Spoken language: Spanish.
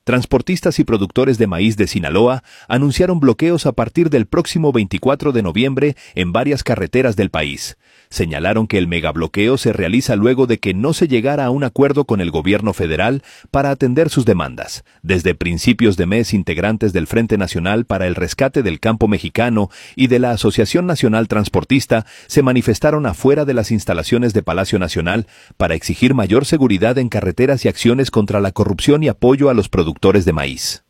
Transportistas y productores de maíz de Sinaloa anunciaron bloqueos a partir del próximo 24 de noviembre en varias carreteras del país. Señalaron que el megabloqueo se realiza luego de que no se llegara a un acuerdo con el gobierno federal para atender sus demandas. Desde principios de mes, integrantes del Frente Nacional para el Rescate del Campo Mexicano y de la Asociación Nacional Transportista se manifestaron afuera de las instalaciones de Palacio Nacional para exigir mayor seguridad en carreteras y acciones contra la corrupción y apoyo a los productores de maíz.